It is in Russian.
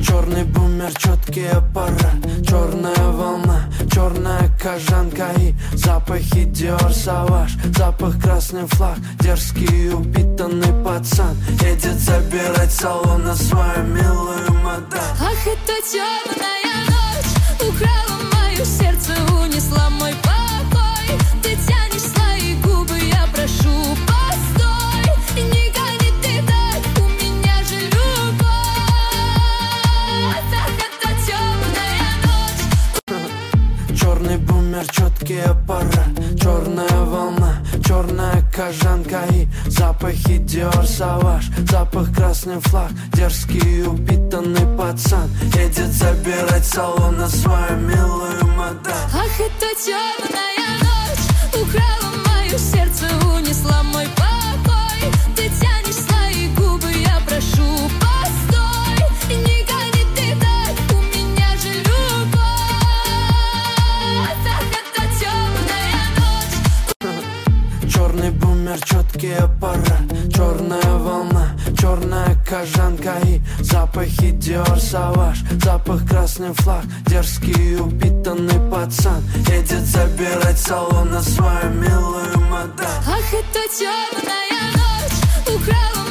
Черный бумер, четкий аппарат, черная волна, черная кожанка и запахи Dior Sauvage, запах красный флаг, дерзкий упитанный пацан едет забирать салона свою милую мадам. Ах, это темная ночь украла мое сердце, унесла мой покой. Ты тянешь свои губы, я прошу, постой. Не гони ты так, у меня же любовь. Ах, это темная ночь. Черный бумер, четкий аппарат, черная волна, черная кожанка и запахи Dior Sauvage, запах красный флаг, дерзкий упитанный пацан едет забирать салона свою милую мадам. Ах, это темная ночь украла мое сердце, унесла мой покой. Ты тянешь свои губы, я прошу, постой. Не гони ты так, у меня же любовь. Ах, это темная ночь. Черный бумер, четкий аппарат, черная волна, черная кожанка и запахи Dior Sauvage, запах красный флаг, дерзкий упитанный пацан едет забирать салона свою милую мадам. Ах, это темная ночь украла